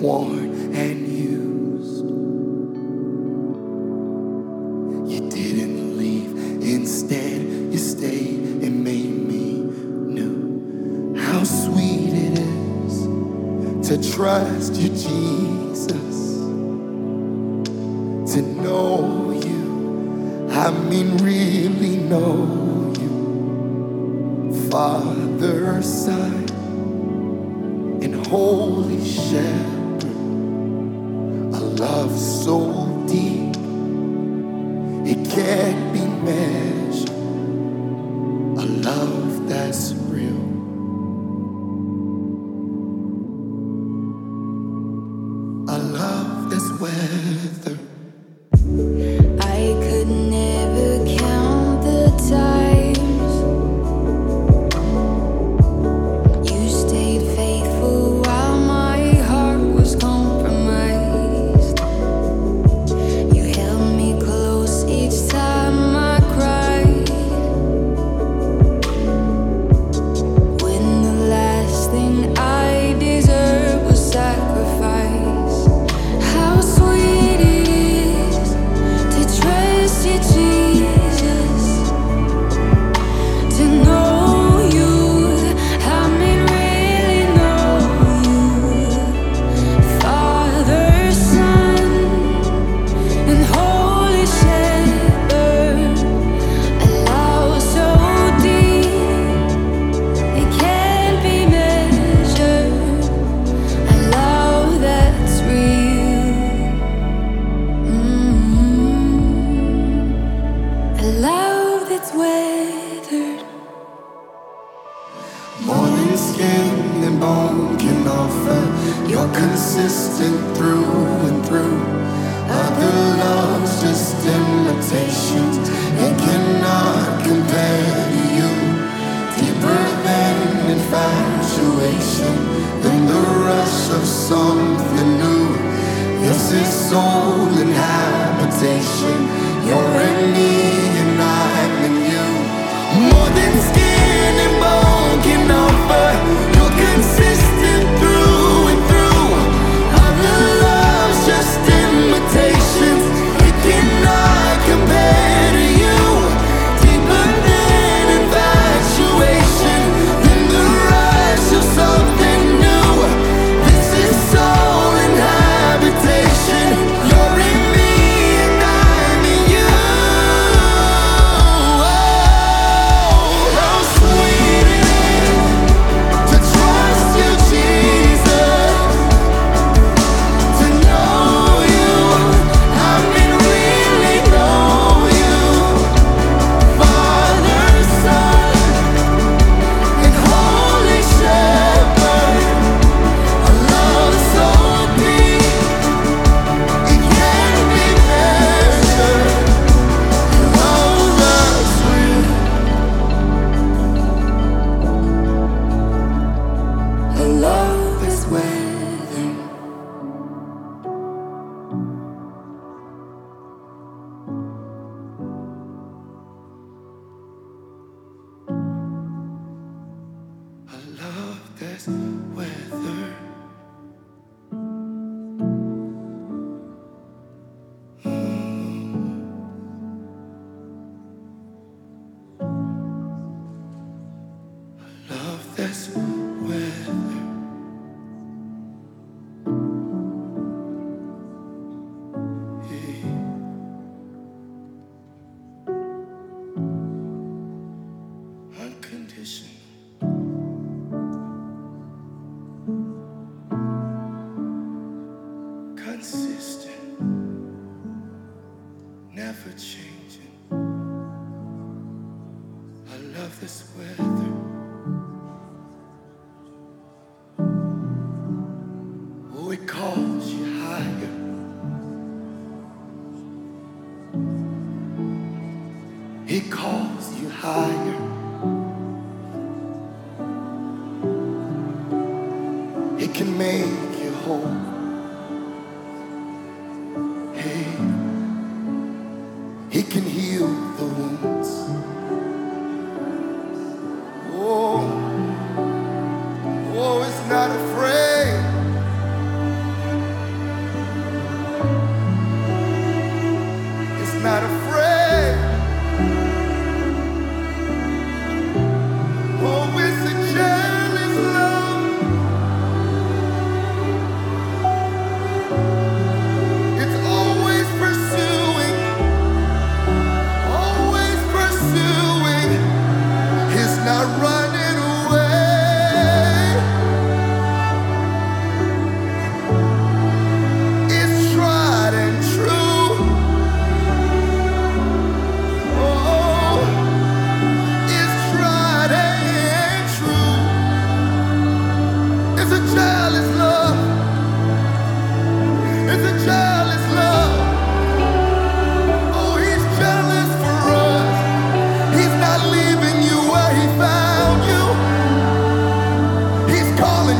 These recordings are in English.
worn and used. You didn't leave, instead you stayed and made me new. How sweet it is to trust you, Jesus, to know you, I mean really know you. Father, Son, and Holy Shepherd, a love so deep it can't be measured, a love that's real, a love that's weathered. I could never count the times you stayed faithful while my heart was compromised. You held me close each time I cried, when the last thing I deserved was sacrifice. How sweet it is to trust you, Jesus, to know you, I mean really know you. Father, Son, and Holy Shepherd, a love so deep it can't be measured, a love that's real, a love that's weathered. More than skin and bone can offer, you're consistent through and through. Other love's just imitations, it cannot compare to you. Deeper than infatuation, than the rush of something new. This is soul inhabitation, you're in me and I'm in you. More than skin and bone can offer, you're consistent through and through. Other love's just imitations, it cannot compare to you. Deeper than infatuation, than the rush of something new. This is soul inhabitation, you're in me and I'm in you. Oh, how sweet it is to trust you, Jesus, to know you, I mean really know you. Father, Son, and Holy Shepherd, a love so deep it can't be measured, a love that's real, a love that's weathered. A love that's weathered. Love that's weathered. Yeah. Unconditional. Consistent. Never changing. A love that's weathered. Oh, it calls you higher. It calls you higher. It can make you whole. Hey, it can heal the wounds. Oh, oh, it's not afraid.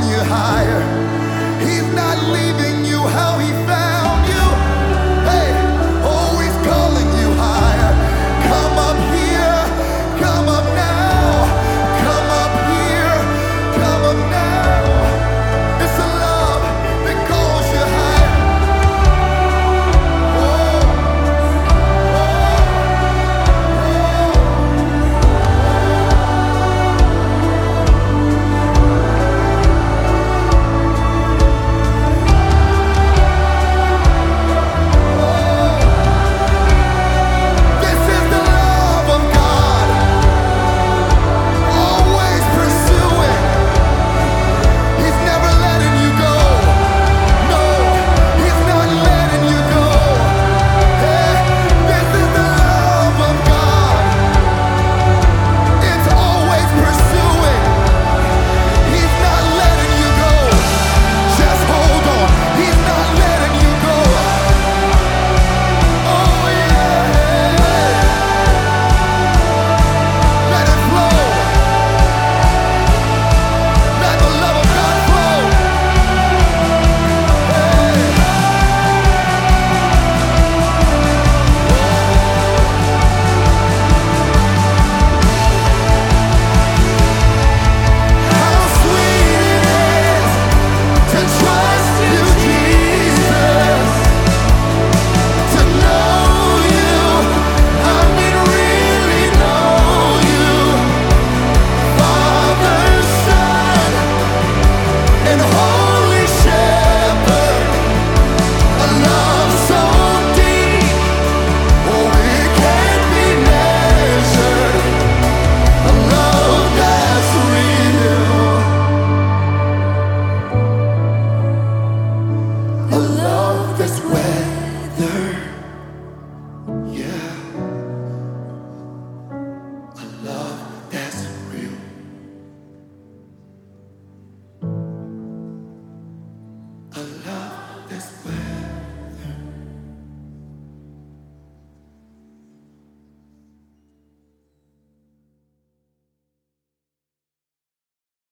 you higher. He's not leaving you how he found